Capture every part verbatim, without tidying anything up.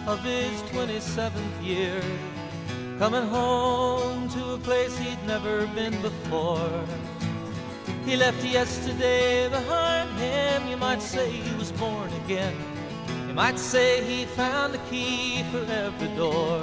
of his twenty-seventh year, coming home to a place he'd never been before. He left yesterday behind him. You might say he was born again. You might say he found a key for every door.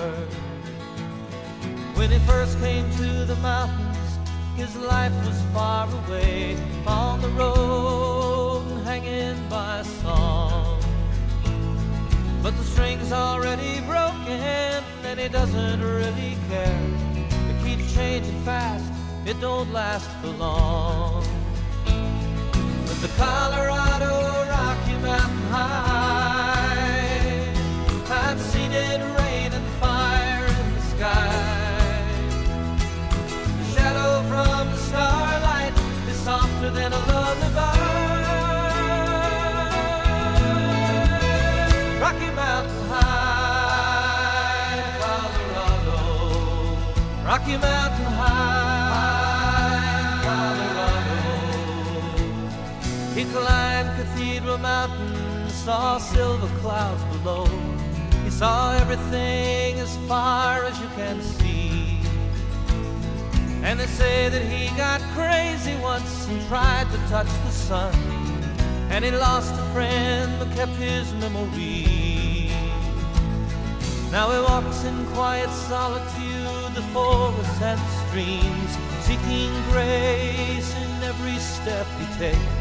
When he first came to the mountains, his life was far away, on the road and hanging by a song. But the string's already broken and he doesn't really care. It keeps changing fast, it don't last for long. But the Colorado Rocky Mountain High, I've seen it rain and fire in the sky. The shadow from the starlight is softer than a lullaby. Rocky Mountain High, Colorado. Rocky Mountain High, Colorado. He climbed Cathedral Mountain, saw silver clouds below. He saw everything as far as you can see. And they say that he got crazy once and tried to touch the sun, and he lost a friend but kept his memory. Now he walks in quiet solitude, the forests and the streams, seeking grace in every step he takes.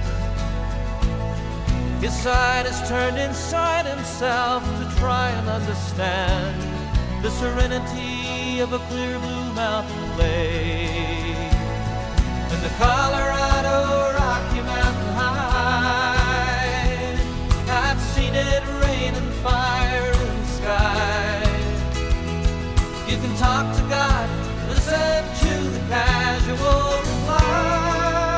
His side is turned inside himself to try and understand the serenity of a clear blue mountain lake. And the Colorado Rocky Mountain High, I've seen it rain and fire in the sky. You can talk to God, listen to the casual reply.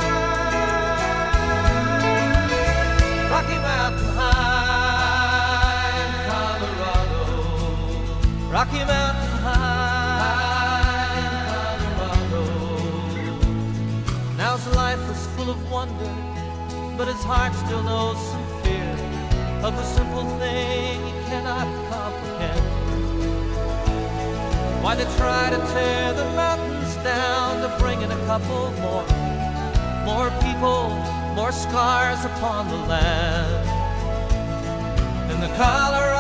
Rocky Mountain High, Colorado. Rocky Mountain High, Colorado. Now his life is full of wonder, but his heart still knows some fear of a simple thing he cannot comprehend. Why they try to tear the mountains down to bring in a couple more, more people, more scars upon the land. In the Colorado